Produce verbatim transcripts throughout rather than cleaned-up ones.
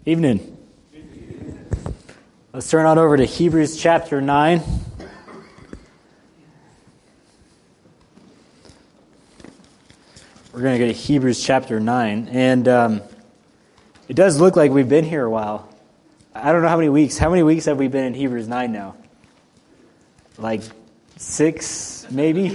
Evening. Let's turn on over to Hebrews chapter nine. We're going to go to Hebrews chapter nine. And um, it does look like we've been here a while. I don't know how many weeks. How many weeks have we been in Hebrews nine now? Like six, maybe?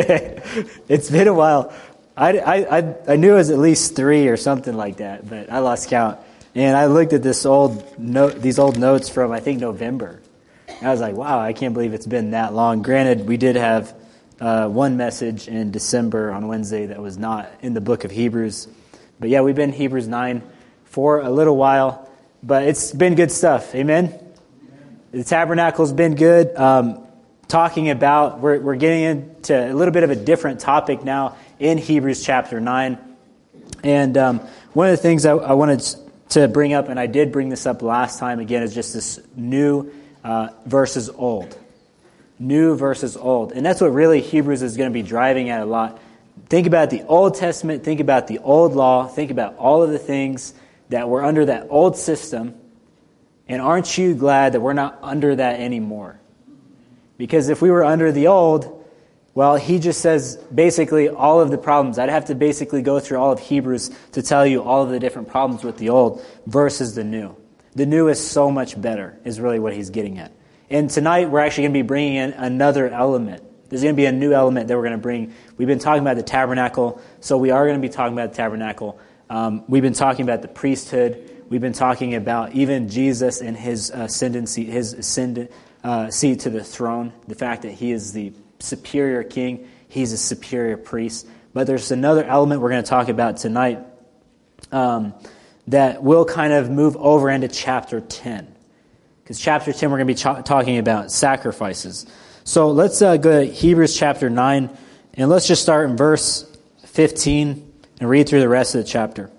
It's been a while. I, I, I knew it was at least three or something like that, but I lost count. And I looked at this old note, these old notes from, I think, November. And I was like, wow, I can't believe it's been that long. Granted, we did have uh, one message in December on Wednesday that was not in the book of Hebrews. But yeah, we've been in Hebrews nine for a little while. But it's been good stuff. Amen? Amen. The tabernacle's been good. Um, talking about, we're, we're getting into a little bit of a different topic now in Hebrews chapter nine. And um, one of the things I, I wanted to to bring up, and I did bring this up last time, again, is just this new uh, versus old. New versus old. And that's what really Hebrews is going to be driving at a lot. Think about the Old Testament, think about the old law, think about all of the things that were under that old system, and aren't you glad that we're not under that anymore? Because if we were under the old, well, he just says basically all of the problems. I'd have to basically go through all of Hebrews to tell you all of the different problems with the old versus the new. The new is so much better, is really what he's getting at. And tonight we're actually going to be bringing in another element. There's going to be a new element that we're going to bring. We've been talking about the tabernacle, so we are going to be talking about the tabernacle. Um, we've been talking about the priesthood. We've been talking about even Jesus and his ascendancy, his ascendant uh, seat to the throne, the fact that he is the superior king, he's a superior priest. But there's another element we're going to talk about tonight um, that will kind of move over into chapter ten. Because chapter ten, we're going to be ch- talking about sacrifices. So let's uh, go to Hebrews chapter nine, and let's just start in verse fifteen and read through the rest of the chapter.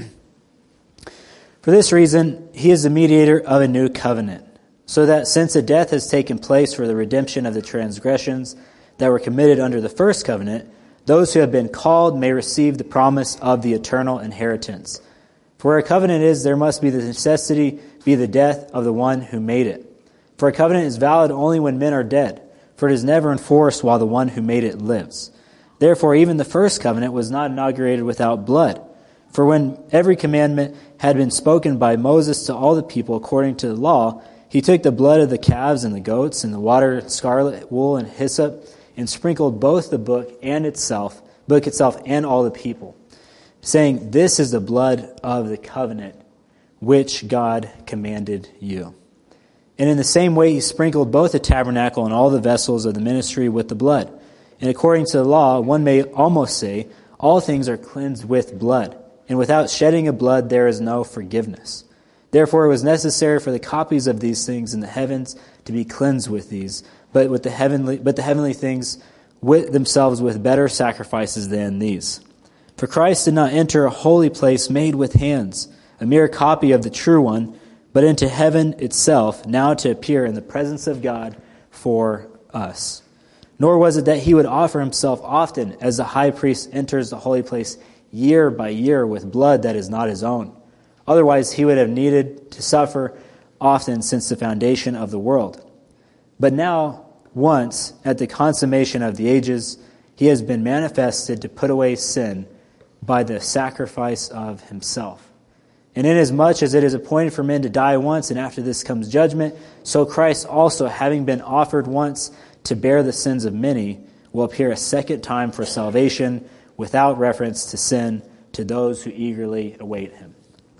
For this reason, he is the mediator of a new covenant, so that since a death has taken place for the redemption of the transgressions that were committed under the first covenant, those who have been called may receive the promise of the eternal inheritance. For where a covenant is, there must be the necessity be the death of the one who made it. For a covenant is valid only when men are dead, for it is never enforced while the one who made it lives. Therefore, even the first covenant was not inaugurated without blood. For when every commandment had been spoken by Moses to all the people according to the law, he took the blood of the calves and the goats and the water, scarlet wool and hyssop, and sprinkled both the book and itself, book itself and all the people, saying, "This is the blood of the covenant which God commanded you." And in the same way he sprinkled both the tabernacle and all the vessels of the ministry with the blood. And according to the law, one may almost say, all things are cleansed with blood, and without shedding of blood there is no forgiveness. Therefore it was necessary for the copies of these things in the heavens to be cleansed with these, but with the heavenly, but the heavenly things with themselves with better sacrifices than these. For Christ did not enter a holy place made with hands, a mere copy of the true one, but into heaven itself, now to appear in the presence of God for us. Nor was it that he would offer himself often, as the high priest enters the holy place year by year with blood that is not his own. Otherwise he would have needed to suffer often since the foundation of the world. But now, once, at the consummation of the ages, he has been manifested to put away sin by the sacrifice of himself. And inasmuch as it is appointed for men to die once, and after this comes judgment, so Christ also, having been offered once to bear the sins of many, will appear a second time for salvation, without reference to sin, to those who eagerly await him.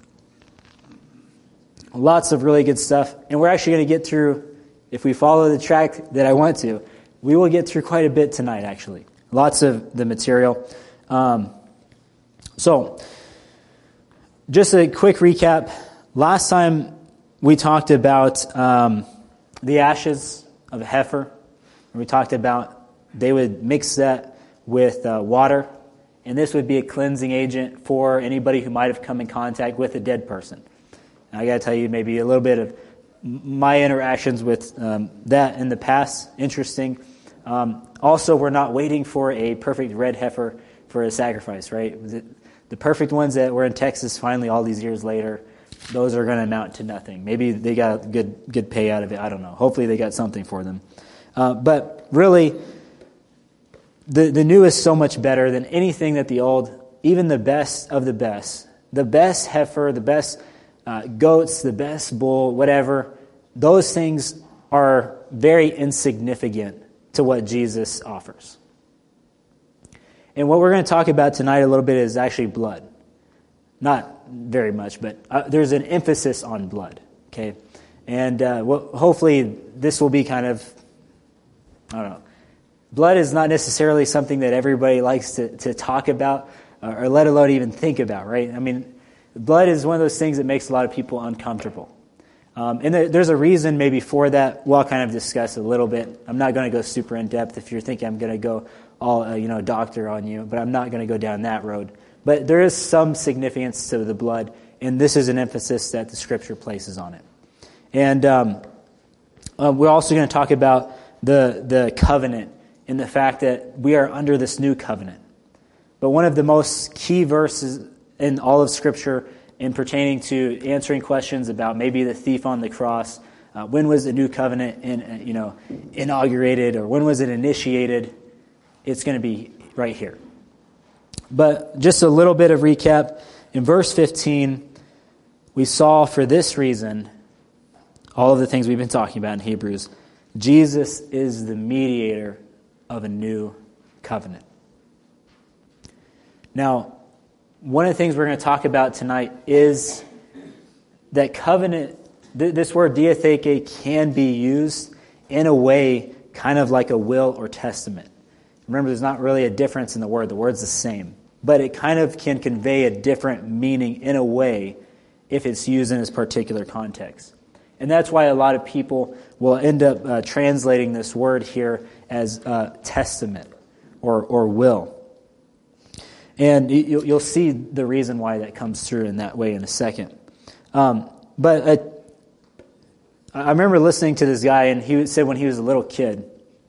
Lots of really good stuff. And we're actually going to get through, if we follow the track that I want to, we will get through quite a bit tonight, actually. Lots of the material. Um, so, just a quick recap. Last time we talked about um, the ashes of a heifer. And we talked about they would mix that with uh, water. And this would be a cleansing agent for anybody who might have come in contact with a dead person. And I got to tell you maybe a little bit of my interactions with um, that in the past. Interesting. Um, also, we're not waiting for a perfect red heifer for a sacrifice, right? The, the perfect ones that were in Texas finally all these years later those are going to amount to nothing. Maybe they got a good good pay out of it. I don't know. Hopefully they got something for them. Uh, but really, the, the new is so much better than anything that the old, even the best of the best, the best heifer, the best uh, goats, the best bull, whatever, those things are very insignificant to what Jesus offers. And what we're going to talk about tonight a little bit is actually blood. Not very much, but uh, there's an emphasis on blood, okay? And uh, well, hopefully this will be kind of, I don't know, blood is not necessarily something that everybody likes to, to talk about uh, or let alone even think about, right? I mean, blood is one of those things that makes a lot of people uncomfortable. Um, and there, there's a reason maybe for that. We'll kind of discuss a little bit. I'm not going to go super in depth if you're thinking I'm going to go all, uh, you know, doctor on you, but I'm not going to go down that road. But there is some significance to the blood, and this is an emphasis that the Scripture places on it. And um, uh, we're also going to talk about the the covenant and the fact that we are under this new covenant. But one of the most key verses in all of Scripture in pertaining to answering questions about maybe the thief on the cross, uh, when was the new covenant in, you know, inaugurated, or when was it initiated, it's going to be right here. But just a little bit of recap. In verse fifteen, we saw for this reason, all of the things we've been talking about in Hebrews, Jesus is the mediator of a new covenant. Now, one of the things we're going to talk about tonight is that covenant, th- this word diatheke, can be used in a way kind of like a will or testament. Remember, there's not really a difference in the word. The word's the same. But it kind of can convey a different meaning in a way if it's used in this particular context. And that's why a lot of people will end up uh, translating this word here as uh, testament or, or will. And you, you'll see the reason why that comes through in that way in a second. Um, but uh, I remember listening to this guy, and he said when he was a little kid,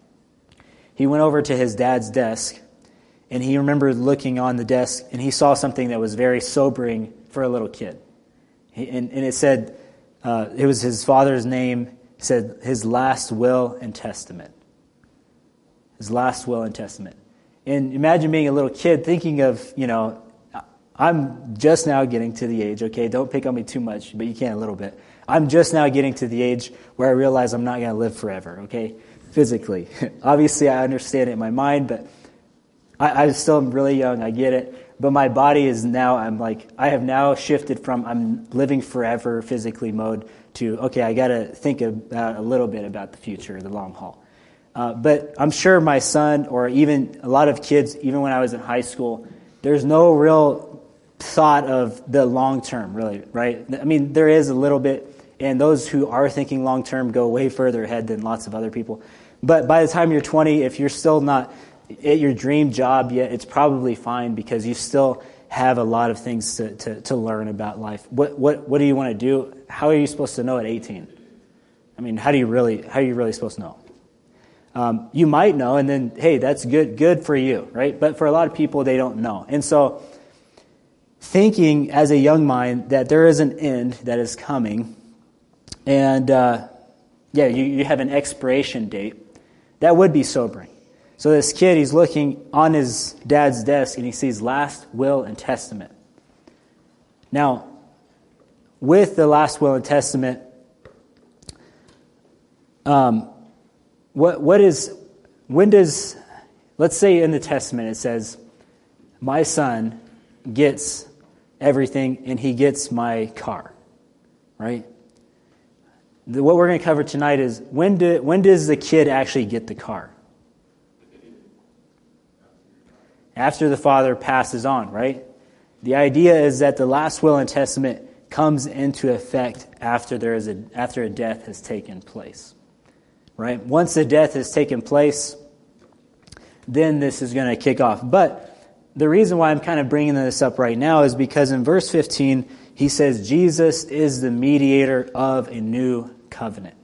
he went over to his dad's desk, and he remembered looking on the desk, and he saw something that was very sobering for a little kid. He, and, and it said, uh, it was his father's name, it said his last will and testament. His last will and testament. And imagine being a little kid thinking of, you know, I'm just now getting to the age, okay, don't pick on me too much, but you can a little bit. I'm just now getting to the age where I realize I'm not going to live forever, okay, physically. Obviously, I understand it in my mind, but I, I still am really young, I get it. But my body is now, I'm like, I have now shifted from I'm living forever physically mode to, okay, I got to think about a little bit about the future, the long haul. Uh, but I'm sure my son, or even a lot of kids, even when I was in high school, there's no real thought of the long term, really, right? I mean, there is a little bit, and those who are thinking long term go way further ahead than lots of other people. But by the time you're twenty, if you're still not at your dream job yet, it's probably fine because you still have a lot of things to, to, to learn about life. What what what do you want to do? How are you supposed to know at eighteen? I mean, how do you really how are you really supposed to know? Um, you might know, and then, hey, that's good good for you, right? But for a lot of people, they don't know. And so thinking as a young mind that there is an end that is coming, and uh, yeah, you, you have an expiration date, that would be sobering. So this kid, he's looking on his dad's desk, and he sees last will and testament. Now, with the last will and testament, um, What what is when does let's say in the testament it says my son gets everything and he gets my car, right? The, what we're going to cover tonight is when do when does the kid actually get the car? After the father passes on, right? The idea is that the last will and testament comes into effect after there is a after a death has taken place. Right? Once the death has taken place, then this is going to kick off. But the reason why I'm kind of bringing this up right now is because in verse fifteen, he says Jesus is the mediator of a new covenant.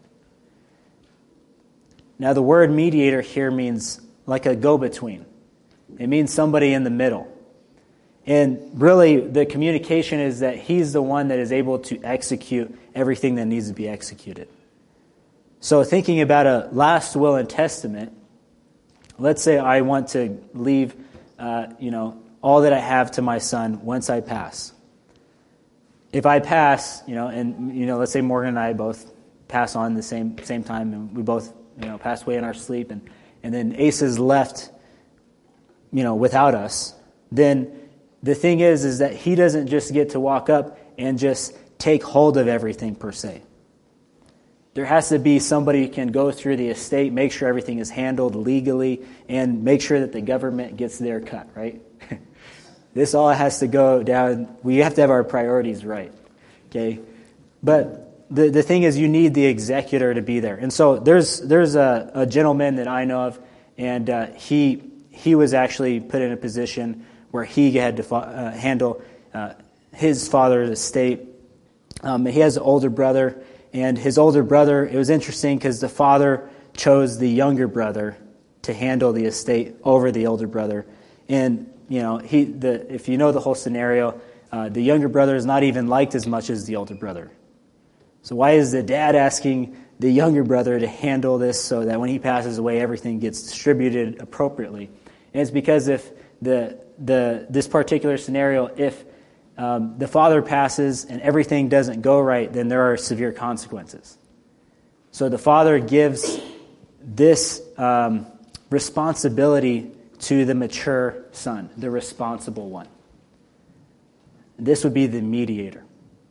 Now, the word mediator here means like a go-between. It means somebody in the middle. And really, the communication is that he's the one that is able to execute everything that needs to be executed. So thinking about a last will and testament, let's say I want to leave, uh, you know, all that I have to my son once I pass. If I pass, you know, and, you know, let's say Morgan and I both pass on the same same time, and we both, you know, pass away in our sleep, and, and then Ace is left, you know, without us, then the thing is, is that he doesn't just get to walk up and just take hold of everything per se. There has to be somebody who can go through the estate, make sure everything is handled legally, and make sure that the government gets their cut, right? This all has to go down. We have to have our priorities right, okay? But the, the thing is, you need the executor to be there. And so there's there's a, a gentleman that I know of, and uh, he he was actually put in a position where he had to uh, handle uh, his father's estate. Um, he has an older brother, and his older brother, it was interesting because the father chose the younger brother to handle the estate over the older brother. And, you know, he the if you know the whole scenario, uh, the younger brother is not even liked as much as the older brother. So why is the dad asking the younger brother to handle this so that when he passes away, everything gets distributed appropriately? And it's because if the the this particular scenario, if um, the father passes and everything doesn't go right, then there are severe consequences. So the father gives this um, responsibility to the mature son, the responsible one. This would be the mediator.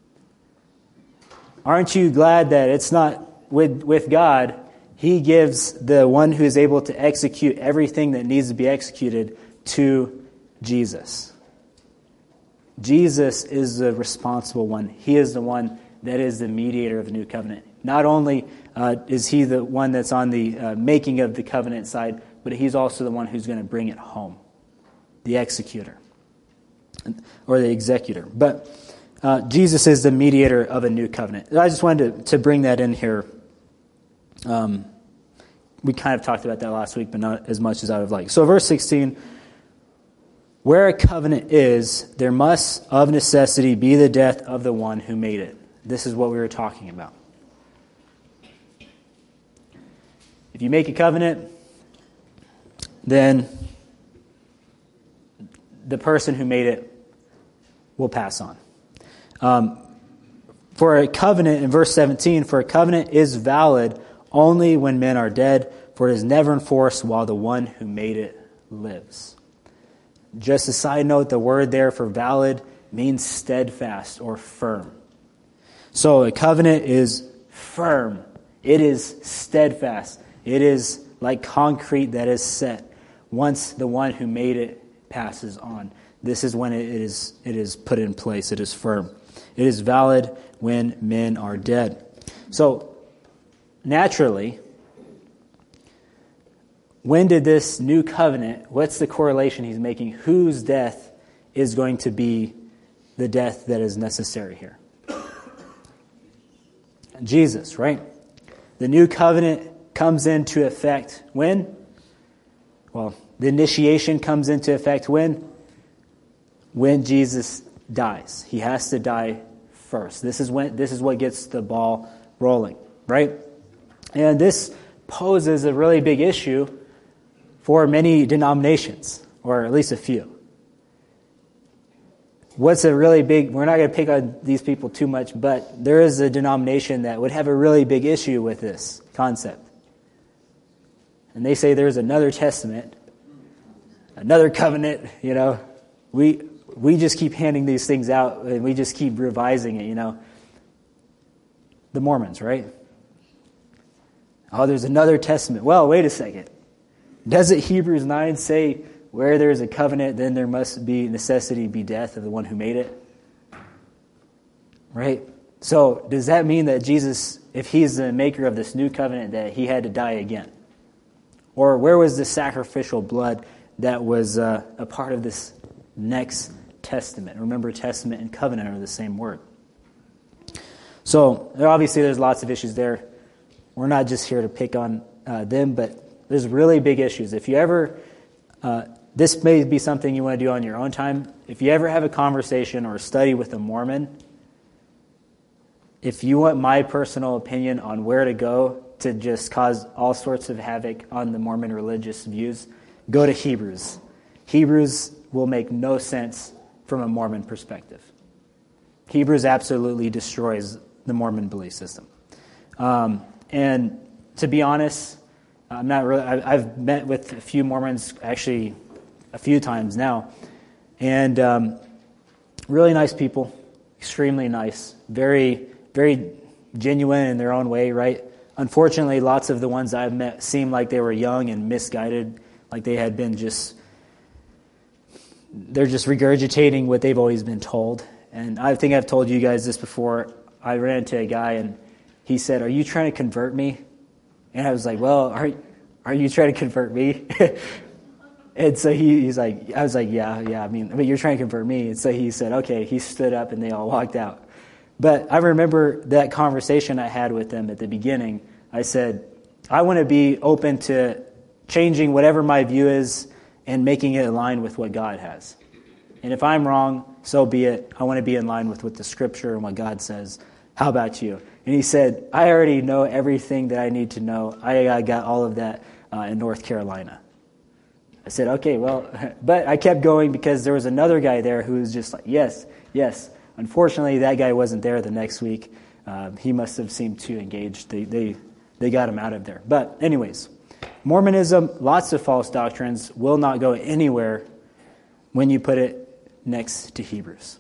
Aren't you glad that it's not with with God? He gives the one who is able to execute everything that needs to be executed to Jesus. Jesus is the responsible one. He is the one that is the mediator of the new covenant. Not only uh, is he the one that's on the uh, making of the covenant side, but he's also the one who's going to bring it home, the executor or the executor. But uh, Jesus is the mediator of a new covenant. I just wanted to, to bring that in here. Um, we kind of talked about that last week, but not as much as I would like. So verse sixteen, where a covenant is, there must of necessity be the death of the one who made it. This is what we were talking about. If you make a covenant, then the person who made it will pass on. Um, for a covenant, in verse seventeen, for a covenant is valid only when men are dead, for it is never enforced while the one who made it lives. Just a side note, the word there for valid means steadfast or firm. So a covenant is firm. It is steadfast. It is like concrete that is set. Once the one who made it passes on, this is when it is it is put in place. It is firm. It is valid when men are dead. So naturally, when did this new covenant, what's the correlation he's making? Whose death is going to be the death that is necessary here? Jesus, right? The new covenant comes into effect when? Well, the initiation comes into effect when? When Jesus dies. He has to die first. This is when this is what gets the ball rolling, right? And this poses a really big issue for many denominations, or at least a few. What's a really big, we're not going to pick on these people too much, but there is a denomination that would have a really big issue with this concept. And they say there's another testament, another covenant, you know. We we just keep handing these things out, and we just keep revising it, you know. The Mormons, right? Oh, there's another testament. Well, wait a second. Doesn't Hebrews nine say where there's a covenant, then there must be necessity be death of the one who made it? Right? So does that mean that Jesus, if he's the maker of this new covenant, that he had to die again? Or where was the sacrificial blood that was uh, a part of this next testament? Remember, testament and covenant are the same word. So obviously there's lots of issues there. We're not just here to pick on uh, them, but there's really big issues. If you ever uh, this may be something you want to do on your own time. If you ever have a conversation or a study with a Mormon, if you want my personal opinion on where to go to just cause all sorts of havoc on the Mormon religious views, go to Hebrews. Hebrews will make no sense from a Mormon perspective. Hebrews absolutely destroys the Mormon belief system. Um, and to be honest, I'm not really. I, I've met with a few Mormons actually a few times now, and um, really nice people, extremely nice, very, very genuine in their own way. Right? Unfortunately, lots of the ones I've met seem like they were young and misguided, like they had been just. They're just regurgitating what they've always been told. And I think I've told you guys this before. I ran into a guy and he said, "Are you trying to convert me?" And I was like, "Well, are are you trying to convert me?" And so he, he's like, I was like, "Yeah, yeah. I mean, but you're trying to convert me." And so he said, "Okay." He stood up and they all walked out. But I remember that conversation I had with them at the beginning. I said, "I want to be open to changing whatever my view is and making it align with what God has. And if I'm wrong, so be it. I want to be in line with what the Scripture and what God says. How about you?" And he said, "I already know everything that I need to know. I, I got all of that uh, in North Carolina." I said, "Okay, well," but I kept going because there was another guy there who was just like, yes, yes. Unfortunately, that guy wasn't there the next week. Uh, he must have seemed too engaged. They, they, they got him out of there. But anyways, Mormonism, lots of false doctrines, will not go anywhere when you put it next to Hebrews.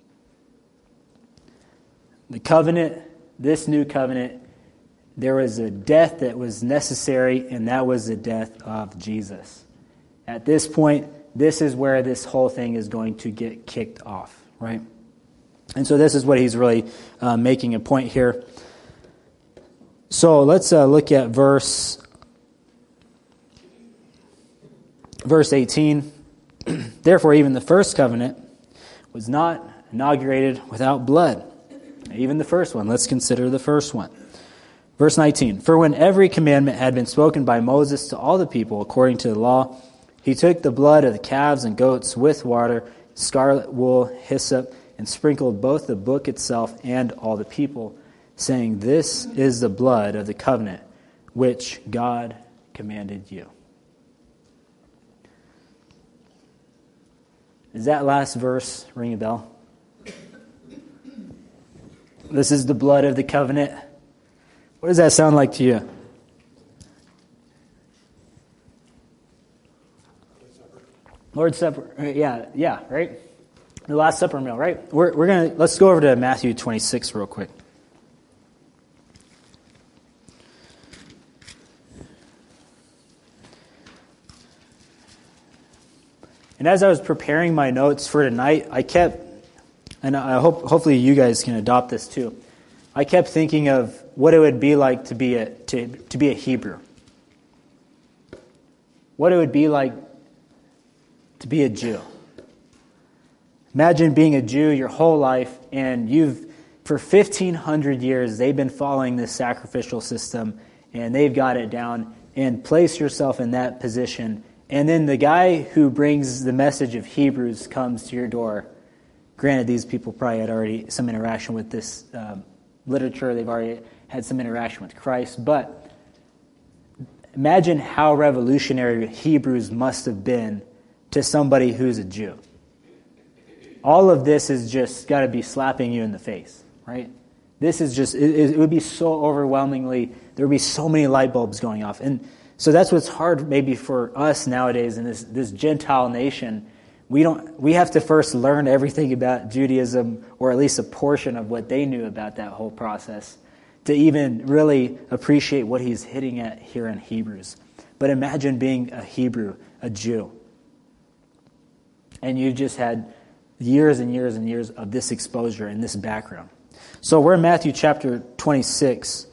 The covenant, this new covenant, there was a death that was necessary, and that was the death of Jesus. At this point, this is where this whole thing is going to get kicked off, right? And so this is what he's really uh, making a point here. So let's uh, look at verse verse eighteen. "Therefore, even the first covenant was not inaugurated without blood." Even the first one. Let's consider the first one. Verse nineteen. "For when every commandment had been spoken by Moses to all the people according to the law, he took the blood of the calves and goats with water, scarlet wool, hyssop, and sprinkled both the book itself and all the people, saying, 'This is the blood of the covenant which God commanded you.'" Does that last verse ring a bell? This is the blood of the covenant. What does that sound like to you? Lord's Supper. Yeah, yeah, right? The Last Supper meal, right? We're we're gonna let's go over to Matthew twenty-six real quick. And as I was preparing my notes for tonight, I kept, and I hope hopefully you guys can adopt this too. I kept thinking of what it would be like to be a to, to be a Hebrew. What it would be like to be a Jew. Imagine being a Jew your whole life, and you've, for fifteen hundred years, they've been following this sacrificial system, and they've got it down, and place yourself in that position. And then the guy who brings the message of Hebrews comes to your door. Granted, these people probably had already some interaction with this um, literature. They've already had some interaction with Christ. But imagine how revolutionary Hebrews must have been to somebody who's a Jew. All of this is just got to be slapping you in the face, right? This is just, it, it would be so overwhelmingly, there would be so many light bulbs going off. And so that's what's hard maybe for us nowadays in this, this Gentile nation. We don't. We have to first learn everything about Judaism, or at least a portion of what they knew about that whole process, to even really appreciate what he's hitting at here in Hebrews. But imagine being a Hebrew, a Jew, and you just had years and years and years of this exposure and this background. So we're in Matthew chapter twenty-six.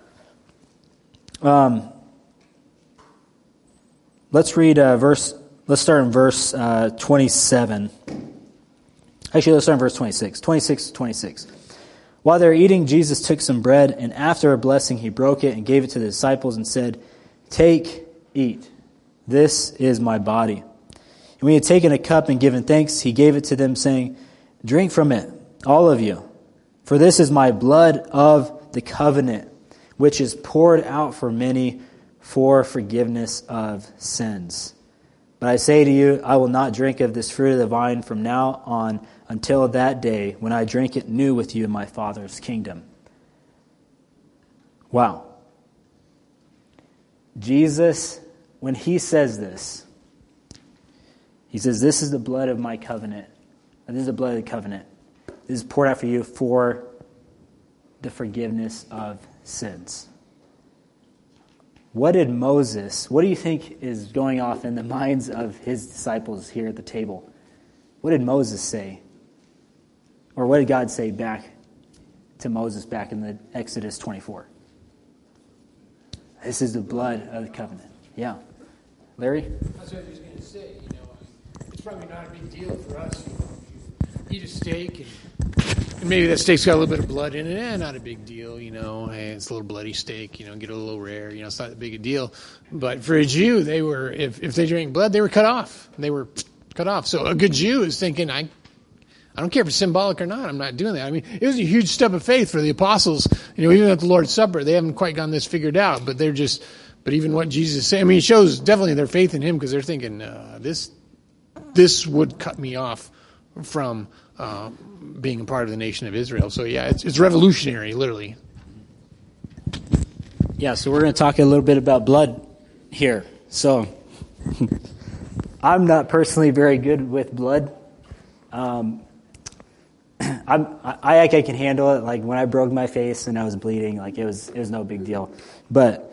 Um, let's read uh, verse. Let's start in verse uh, twenty-seven. Actually, let's start in verse twenty-six. twenty-six to twenty-six. While they were eating, Jesus took some bread, and after a blessing, he broke it and gave it to the disciples and said, "Take, eat. This is my body." And when he had taken a cup and given thanks, he gave it to them, saying, "Drink from it, all of you, for this is my blood of the covenant, which is poured out for many for forgiveness of sins. But I say to you, I will not drink of this fruit of the vine from now on until that day when I drink it new with you in my Father's kingdom." Wow. Jesus, when he says this, he says, "This is the blood of my covenant. This is the blood of the covenant. This is poured out for you for the forgiveness of sins." What did Moses, what do you think is going off in the minds of his disciples here at the table? What did Moses say? Or what did God say back to Moses back in the Exodus twenty-four? This is the blood of the covenant. Yeah. Larry? That's what I was going to say. You know, it's probably not a big deal for us. You know, if you eat a steak and, and maybe that steak's got a little bit of blood in it. Eh, not a big deal. You know, hey, it's a little bloody steak. You know, get a little rare. You know, it's not that big a deal. But for a Jew, they were if if they drank blood, they were cut off. They were cut off. So a good Jew is thinking, I. I don't care if it's symbolic or not. I'm not doing that. I mean, it was a huge step of faith for the apostles. You know, even at the Lord's Supper, they haven't quite gotten this figured out. But they're just, but even what Jesus said, I mean, it shows definitely their faith in him because they're thinking, uh, this, this would cut me off from uh, being a part of the nation of Israel. So yeah, it's, it's revolutionary, literally. Yeah, so we're going to talk a little bit about blood here. So I'm not personally very good with blood. Um, I'm, I, I can handle it. Like when I broke my face and I was bleeding, like it was it was no big deal. But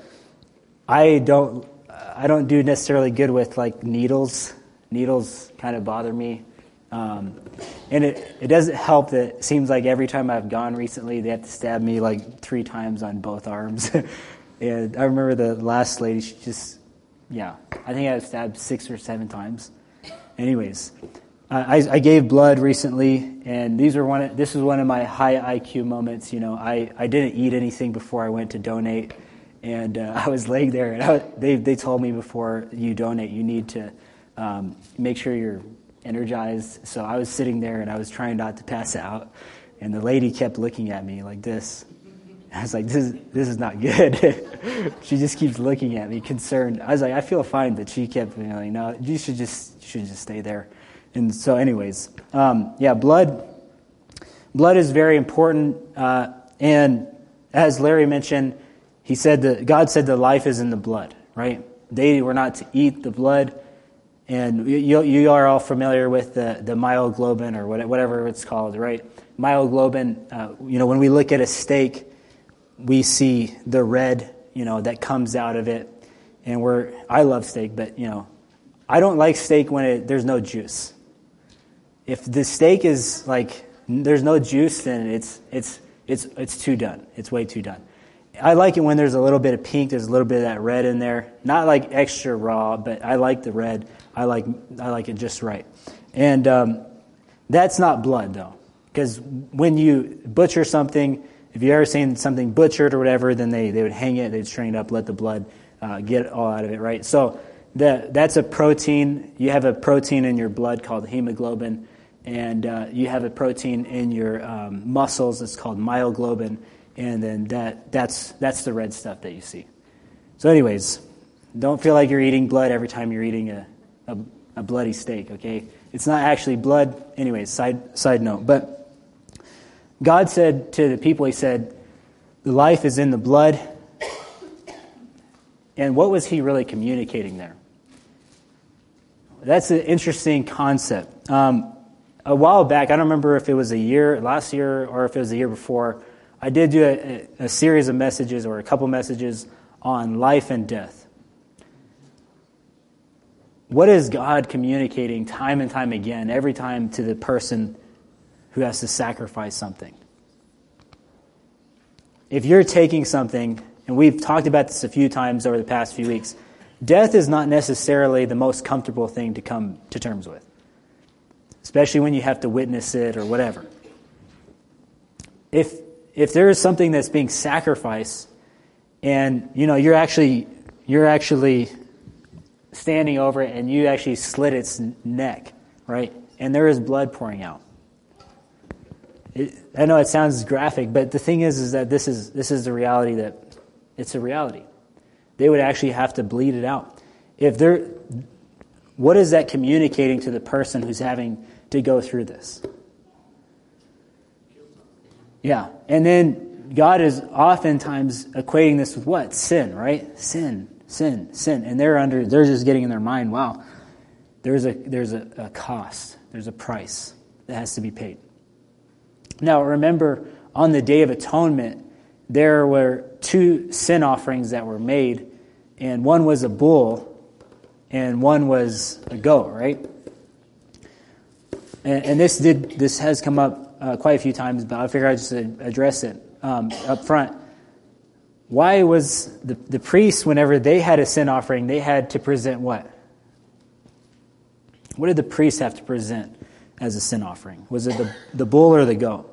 I don't I don't do necessarily good with like needles. Needles kind of bother me, um, and it it doesn't help that it seems like every time I've gone recently, they have to stab me like three times on both arms. And I remember the last lady, she just yeah, I think I was stabbed six or seven times. Anyways. I, I gave blood recently, and these were one. Of, this was one of my high I Q moments. You know, I, I didn't eat anything before I went to donate, and uh, I was laying there, and I, they they told me before you donate, you need to um, make sure you're energized. So I was sitting there, and I was trying not to pass out, and the lady kept looking at me like this. I was like, this is this is not good. She just keeps looking at me, concerned. I was like, I feel fine, but she kept being like, no, you should just you should just stay there. And so anyways, um, yeah, blood blood is very important. Uh, and as Larry mentioned, he said that God said that life is in the blood, right? They were not to eat the blood. And you, you are all familiar with the, the myoglobin or whatever it's called, right? Myoglobin, uh, you know, when we look at a steak, we see the red, you know, that comes out of it. And we're, I love steak, but, you know, I don't like steak when it, there's no juice. If the steak is like there's no juice, then it's it's it's it's too done. It's way too done. I like it when there's a little bit of pink, there's a little bit of that red in there. Not like extra raw, but I like the red. I like I like it just right. And um, that's not blood though, because when you butcher something, if you ever seen something butchered or whatever, then they, they would hang it, they'd string it up, let the blood uh, get all out of it, right? So that that's a protein. You have a protein in your blood called hemoglobin. And uh, you have a protein in your um, muscles that's called myoglobin, and then that that's that's the red stuff that you see. So anyways, don't feel like you're eating blood every time you're eating a, a, a bloody steak, okay? It's not actually blood. Anyways, side side note. But God said to the people, he said, the life is in the blood. And what was he really communicating there? That's an interesting concept. Um, A while back, I don't remember if it was a year, last year, or if it was a year before, I did do a, a series of messages or a couple messages on life and death. What is God communicating time and time again, every time to the person who has to sacrifice something? If you're taking something, and we've talked about this a few times over the past few weeks, death is not necessarily the most comfortable thing to come to terms with. Especially when you have to witness it or whatever. If if there is something that's being sacrificed, and you know you're actually you're actually standing over it and you actually slit its neck, right? And there is blood pouring out. It, I know it sounds graphic, but the thing is, is that this is this is the reality that it's a reality. They would actually have to bleed it out. If they're, what is that communicating to the person who's having to go through this? Yeah, and then God is oftentimes equating this with what? Sin, right? Sin, sin, sin, and they're under. They're just getting in their mind, wow, there's a there's a, a cost, there's a price that has to be paid. Now, remember, on the Day of Atonement, there were two sin offerings that were made, and one was a bull, and one was a goat, right? And, and this did this has come up uh, quite a few times, but I figured I'd just address it um, up front. Why was the, the priests, whenever they had a sin offering, they had to present what? What did the priests have to present as a sin offering? Was it the, the bull or the goat?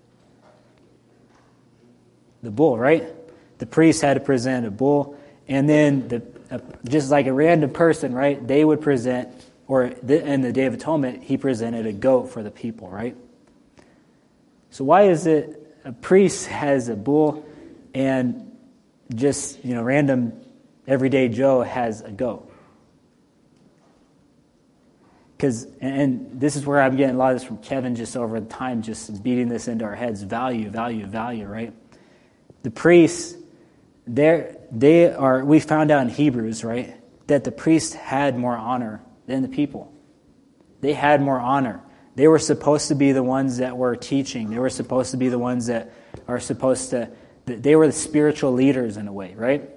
The bull, right? The priest had to present a bull, and then the uh, just like a random person, right? They would present, or the, in the Day of Atonement, he presented a goat for the people, right? So why is it a priest has a bull, and just you know random everyday Joe has a goat? Because, and this is where I'm getting a lot of this from Kevin just over the time, just beating this into our heads, value, value, value, right? The priests, they're, they are, we found out in Hebrews, right, that the priests had more honor than the people. They had more honor. They were supposed to be the ones that were teaching. They were supposed to be the ones that are supposed to, they were the spiritual leaders in a way, right?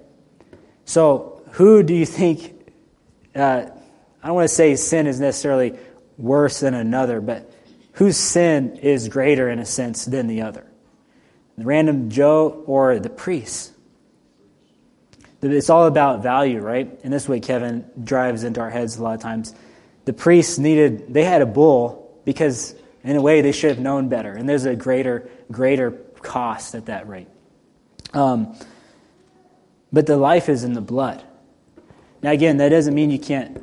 So who do you think, uh, I don't want to say sin is necessarily worse than another, but whose sin is greater in a sense than the other? The random Joe or the priest? It's all about value, right? And this way Kevin drives into our heads a lot of times. The priests needed, they had a bull because in a way they should have known better. And there's a greater, greater cost at that rate. Um, but the life is in the blood. Now again, that doesn't mean you can't,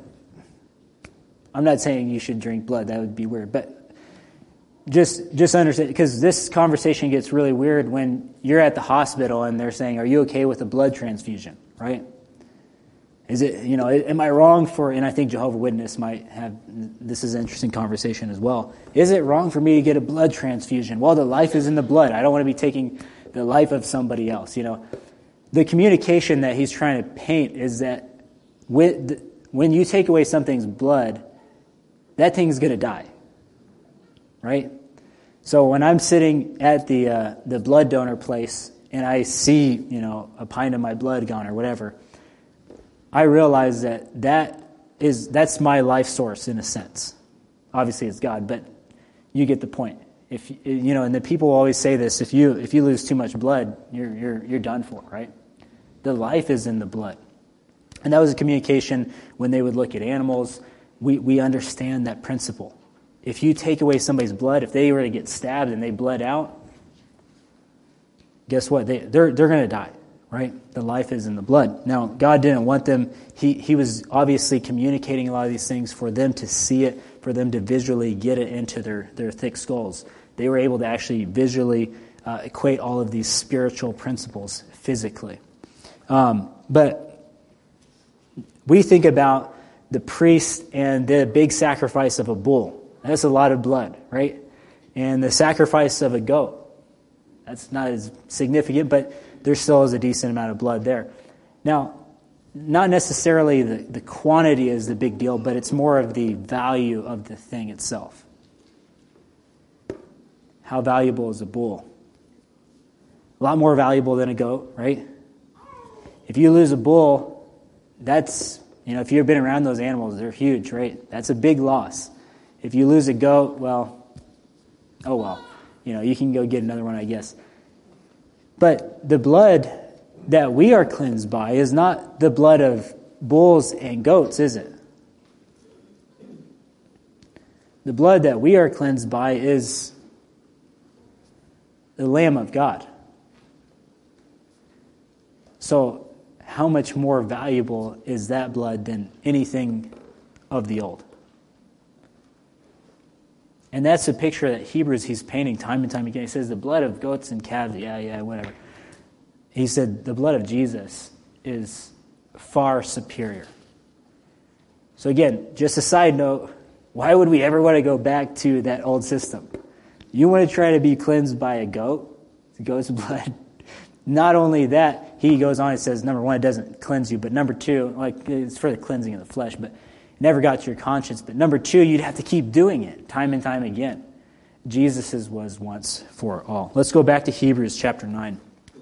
I'm not saying you should drink blood. That would be weird. But just just understand, because this conversation gets really weird when you're at the hospital and they're saying, are you okay with a blood transfusion, right? Is it, you know, am I wrong for, and I think Jehovah's Witness might have, this is an interesting conversation as well. Is it wrong for me to get a blood transfusion? Well, the life is in the blood. I don't want to be taking the life of somebody else, you know. The communication that he's trying to paint is that with, when you take away something's blood, that thing's going to die, right? So when I'm sitting at the uh, the blood donor place and I see, you know, a pint of my blood gone or whatever, I realize that that is that's my life source in a sense. Obviously, it's God, but you get the point. If you know, and the people always say this: if you if you lose too much blood, you're you're you're done for, right? The life is in the blood, and that was a communication when they would look at animals. We we understand that principle. If you take away somebody's blood, if they were to get stabbed and they bled out, guess what? They they're they're going to die, right? The life is in the blood. Now, God didn't want them. He he was obviously communicating a lot of these things for them to see it, for them to visually get it into their their thick skulls. They were able to actually visually uh, equate all of these spiritual principles physically. Um, but we think about the priest and the big sacrifice of a bull. That's a lot of blood, right? And the sacrifice of a goat. That's not as significant, but there still is a decent amount of blood there. Now, not necessarily the, the quantity is the big deal, but it's more of the value of the thing itself. How valuable is a bull? A lot more valuable than a goat, right? If you lose a bull, that's, you know, if you've been around those animals, they're huge, right? That's a big loss. If you lose a goat, well, oh well. You know, you can go get another one, I guess. But the blood that we are cleansed by is not the blood of bulls and goats, is it? The blood that we are cleansed by is the Lamb of God. So, how much more valuable is that blood than anything of the old? And that's a picture that Hebrews, he's painting time and time again. He says the blood of goats and calves, yeah, yeah, whatever. He said the blood of Jesus is far superior. So again, just a side note, why would we ever want to go back to that old system? You want to try to be cleansed by a goat, the goat's blood. Not only that, he goes on and says, number one, it doesn't cleanse you, but number two, like it's for the cleansing of the flesh, but it never got to your conscience. But number two, you'd have to keep doing it time and time again. Jesus's was once for all. Let's go back to Hebrews chapter nine.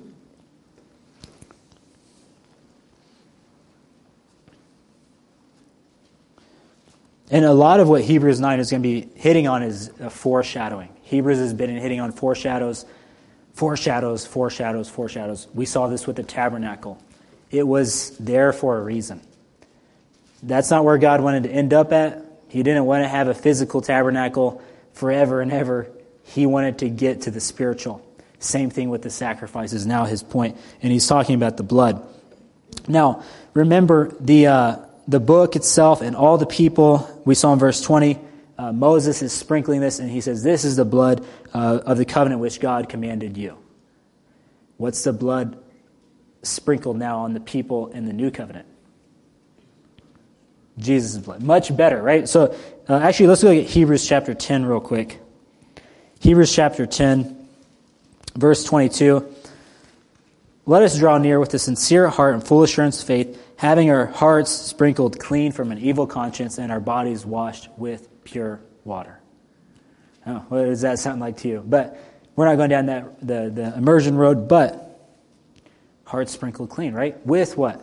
And a lot of what Hebrews nine is going to be hitting on is a foreshadowing. Hebrews has been hitting on foreshadows, foreshadows, foreshadows, foreshadows. We saw this with the tabernacle. It was there for a reason. That's not where God wanted to end up at. He didn't want to have a physical tabernacle forever and ever. He wanted to get to the spiritual. Same thing with the sacrifices, now his point. And he's talking about the blood. Now, remember the uh, the book itself and all the people, we saw in verse twenty, uh, Moses is sprinkling this and he says, this is the blood uh, of the covenant which God commanded you. What's the blood sprinkled now on the people in the new covenant? Jesus' blood. Much better, right? So uh, actually, let's look at Hebrews chapter ten real quick. Hebrews chapter ten, verse twenty-two. Let us draw near with a sincere heart and full assurance of faith, having our hearts sprinkled clean from an evil conscience and our bodies washed with pure water. Oh, what does that sound like to you? But we're not going down that the, the immersion road, but hearts sprinkled clean, right? With what?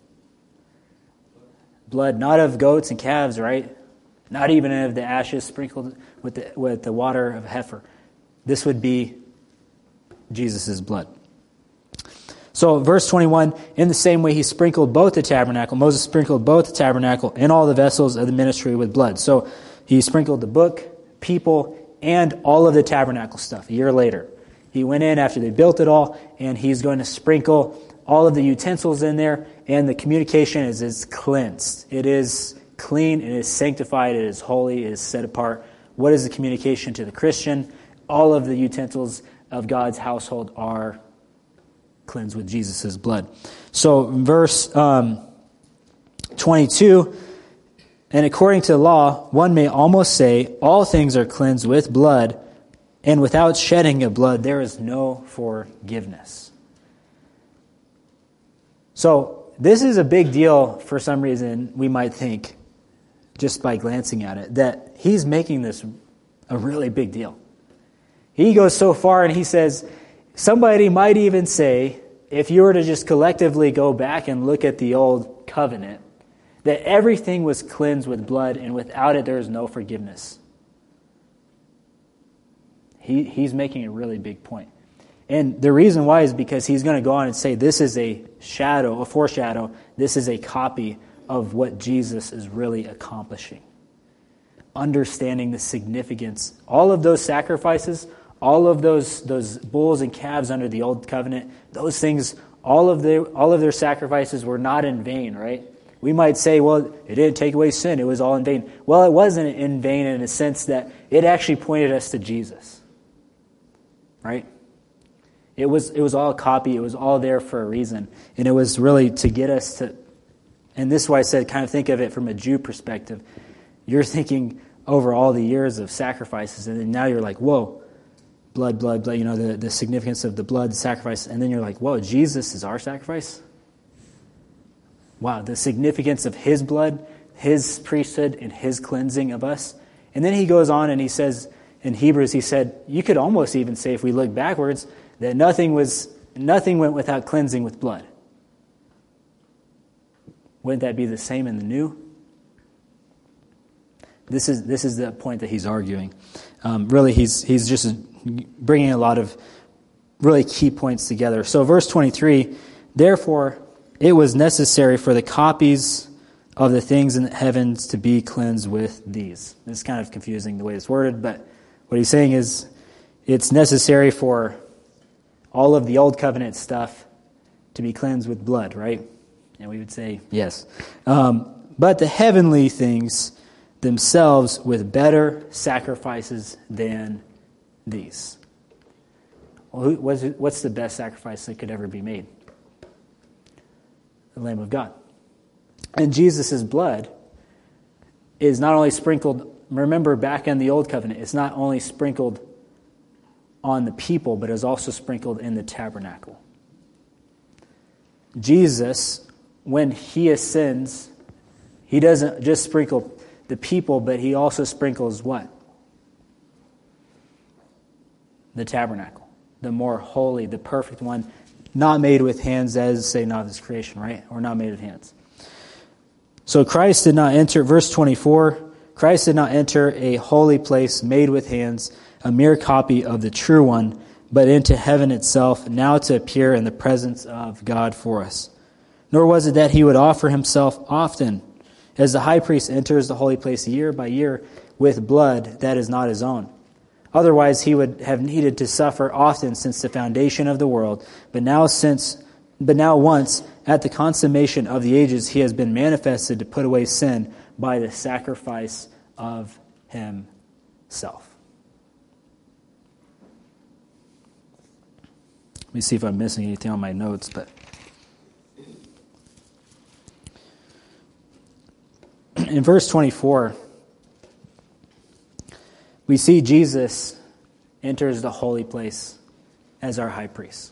Blood, not of goats and calves, right? Not even of the ashes sprinkled with the, with the water of a heifer. This would be Jesus' blood. So verse twenty-one, in the same way he sprinkled both the tabernacle, Moses sprinkled both the tabernacle and all the vessels of the ministry with blood. So he sprinkled the book, people, and all of the tabernacle stuff a year later. He went in after they built it all, and he's going to sprinkle all of the utensils in there, and the communication is, is cleansed. It is clean, it is sanctified, it is holy, it is set apart. What is the communication to the Christian? All of the utensils of God's household are cleansed with Jesus' blood. So verse um, twenty-two, and according to the law, one may almost say, all things are cleansed with blood, and without shedding of blood, there is no forgiveness. So this is a big deal for some reason, we might think, just by glancing at it, that he's making this a really big deal. He goes so far and he says, somebody might even say, if you were to just collectively go back and look at the old covenant, that everything was cleansed with blood, and without it there is no forgiveness. He, he's making a really big point. And the reason why is because he's going to go on and say this is a shadow, a foreshadow, this is a copy of what Jesus is really accomplishing. Understanding the significance. All of those sacrifices, all of those those bulls and calves under the old covenant, those things, all of their all of their sacrifices were not in vain, right? We might say, well, it didn't take away sin, it was all in vain. Well, it wasn't in vain in a sense that it actually pointed us to Jesus. Right? It was it was all a copy, it was all there for a reason. And it was really to get us to, and this is why I said kind of think of it from a Jew perspective. You're thinking over all the years of sacrifices, and then now you're like, whoa, blood, blood, blood, you know, the, the significance of the blood, the sacrifice, and then you're like, whoa, Jesus is our sacrifice? Wow, the significance of his blood, his priesthood, and his cleansing of us. And then he goes on and he says, in Hebrews, he said, you could almost even say, if we look backwards, that nothing was nothing went without cleansing with blood. Wouldn't that be the same in the new? This is this is the point that he's arguing. Um, really, he's he's just bringing a lot of really key points together. So verse twenty-three, therefore it was necessary for the copies of the things in the heavens to be cleansed with these. It's kind of confusing the way it's worded, but what he's saying is it's necessary for all of the old covenant stuff to be cleansed with blood, right? And we would say yes. Um, but the heavenly things themselves with better sacrifices than these. Well, who, what's, what's the best sacrifice that could ever be made? The Lamb of God. And Jesus' blood is not only sprinkled, remember back in the Old Covenant, it's not only sprinkled on the people, but is also sprinkled in the tabernacle. Jesus, when he ascends, he doesn't just sprinkle the people, but he also sprinkles what? The tabernacle, the more holy, the perfect one, not made with hands, as say not this creation, right? Or not made with hands. So Christ did not enter, verse twenty-four, Christ did not enter a holy place made with hands, a mere copy of the true one, but into heaven itself, now to appear in the presence of God for us. Nor was it that he would offer himself often, as the high priest enters the holy place year by year with blood that is not his own. Otherwise he would have needed to suffer often since the foundation of the world, but now since but now once at the consummation of the ages he has been manifested to put away sin by the sacrifice of himself. Let me see if I'm missing anything on my notes, but in verse twenty-four, we see Jesus enters the holy place as our high priest.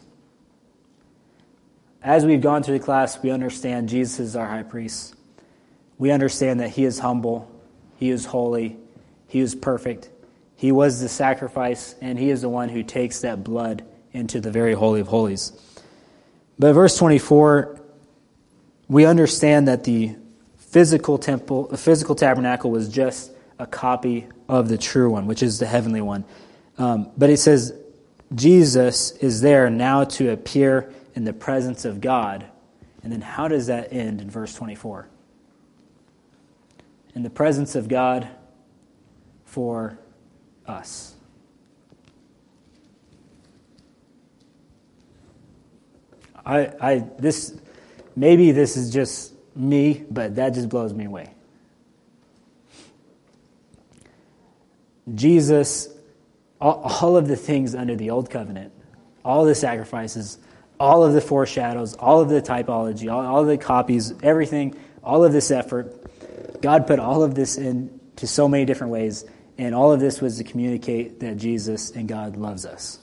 As we've gone through the class, we understand Jesus is our high priest. We understand that he is humble, he is holy, he is perfect. He was the sacrifice, and he is the one who takes that blood into the very holy of holies. But verse twenty-four, we understand that the physical temple, the physical tabernacle was just a copy of the true one, which is the heavenly one. Um, but it says Jesus is there now to appear in the presence of God. And then how does that end in verse twenty-four? In the presence of God for us. I, I, this, maybe this is just me, but that just blows me away. Jesus, all, all of the things under the old covenant, all the sacrifices, all of the foreshadows, all of the typology, all, all of the copies, everything, all of this effort, God put all of this into so many different ways, and all of this was to communicate that Jesus and God loves us.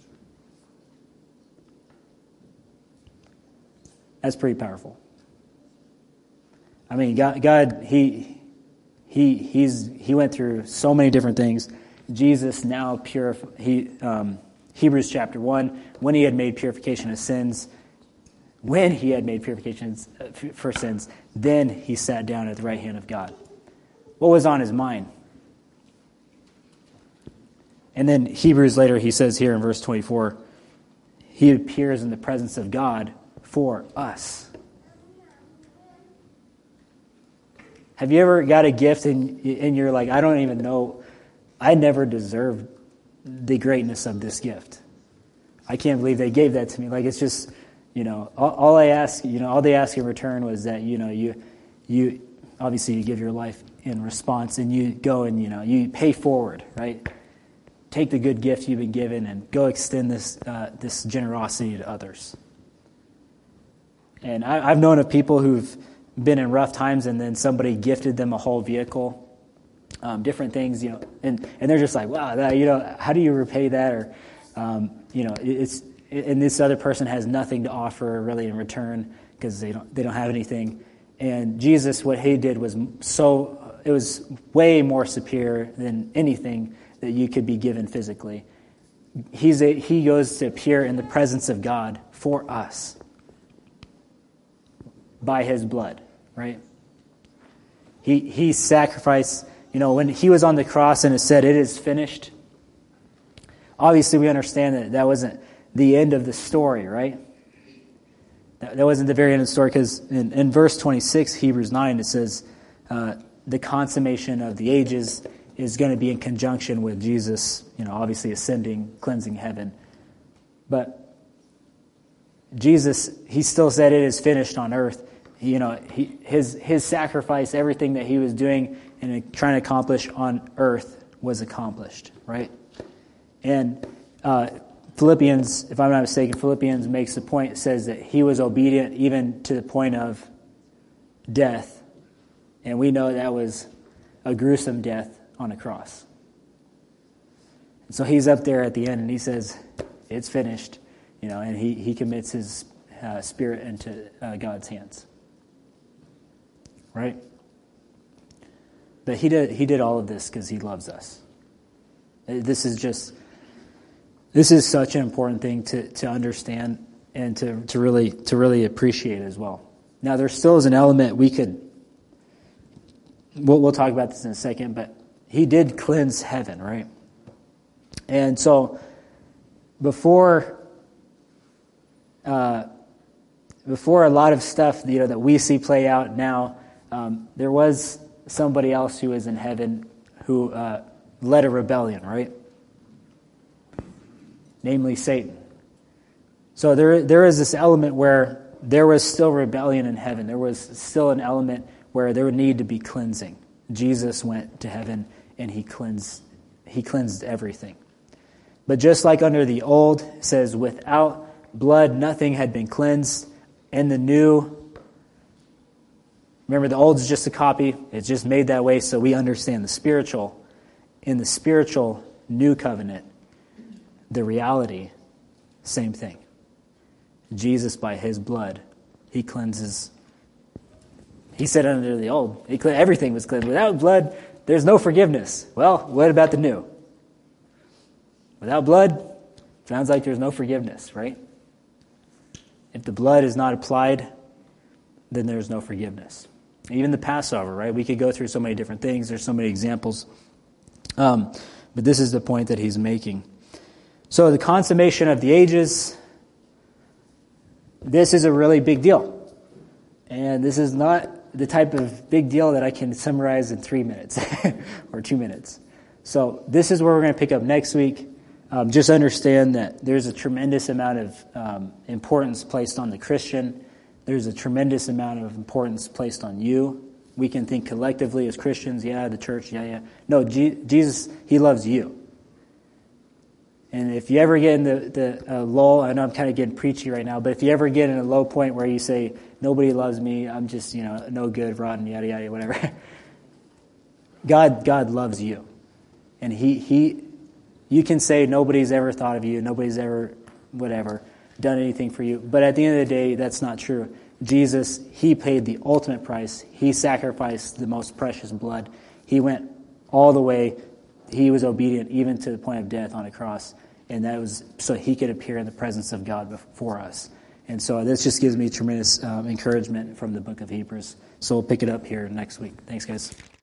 That's pretty powerful. I mean, God, God he, he, he's, he went through so many different things. Jesus now purified. He, um, Hebrews chapter one, when he had made purification of sins, when he had made purification for sins, then he sat down at the right hand of God. What was on his mind? And then Hebrews later, he says here in verse twenty-four, he appears in the presence of God for us. Have you ever got a gift and, and you're like, I don't even know, I never deserved the greatness of this gift. I can't believe they gave that to me. Like, it's just, you know, all, all I ask, you know, all they ask in return was that, you know, you, you, obviously you give your life in response and you go and, you know, you pay forward, right? Take the good gift you've been given and go extend this, uh, this generosity to others. And I, I've known of people who've been in rough times and then somebody gifted them a whole vehicle. Um, different things, you know, and, and they're just like, wow, that, you know, how do you repay that? Or, um, you know, it's, and this other person has nothing to offer really in return because they don't, they don't have anything. And Jesus, what he did was so, it was way more superior than anything that you could be given physically. He's a, he goes to appear in the presence of God for us by his blood, right? He, he sacrificed. You know, when he was on the cross and it said, it is finished, obviously we understand that that wasn't the end of the story, right? That, that wasn't the very end of the story because in, in verse twenty-six, Hebrews nine, it says, uh, the consummation of the ages is going to be in conjunction with Jesus, you know, obviously ascending, cleansing heaven. But Jesus, he still said it is finished on earth. you know, he, his his sacrifice, everything that he was doing and trying to accomplish on earth was accomplished, right? And uh, Philippians, if I'm not mistaken, Philippians makes the point, it says that he was obedient even to the point of death. And we know that was a gruesome death on a cross. And so he's up there at the end and he says, it's finished, you know, and he, he commits his uh, spirit into uh, God's hands. Right? But he did he did all of this because he loves us. This is just, this is such an important thing to, to understand and to, to really to really appreciate as well. Now, there still is an element we could, we'll, we'll talk about this in a second, but he did cleanse heaven, right? And so, before, uh, before a lot of stuff, you know, that we see play out now, um, there was somebody else who was in heaven who uh, led a rebellion, right? Namely Satan. So there, there is this element where there was still rebellion in heaven. There was still an element where there would need to be cleansing. Jesus went to heaven and he cleansed, he cleansed everything. But just like under the old, it says, without blood, nothing had been cleansed. And the new, remember the old is just a copy. It's just made that way so we understand the spiritual. In the spiritual new covenant, the reality, same thing. Jesus, by his blood, he cleanses. He said under the old, he, everything was cleansed. Without blood, there's no forgiveness. Well, what about the new? Without blood, sounds like there's no forgiveness, right? If the blood is not applied, then there's no forgiveness. Even the Passover, right? We could go through so many different things. There's so many examples. Um, but this is the point that he's making. So the consummation of the ages, this is a really big deal. And this is not the type of big deal that I can summarize in three minutes or two minutes. So this is where we're going to pick up next week. Um, just understand that there's a tremendous amount of um, importance placed on the Christian. There's a tremendous amount of importance placed on you. We can think collectively as Christians, yeah, the church, yeah, yeah. No, G- Jesus, he loves you. And if you ever get in the, the uh, lull, I know I'm kind of getting preachy right now, but if you ever get in a low point where you say, nobody loves me, I'm just, you know, no good, rotten, yada, yada, whatever. God, God loves you. And he, he, you can say nobody's ever thought of you, nobody's ever, whatever, done anything for you. But at the end of the day, that's not true. Jesus, he paid the ultimate price. He sacrificed the most precious blood. He went all the way. He was obedient even to the point of death on a cross. And that was so he could appear in the presence of God before us. And so this just gives me tremendous um, encouragement from the book of Hebrews. So we'll pick it up here next week. Thanks, guys.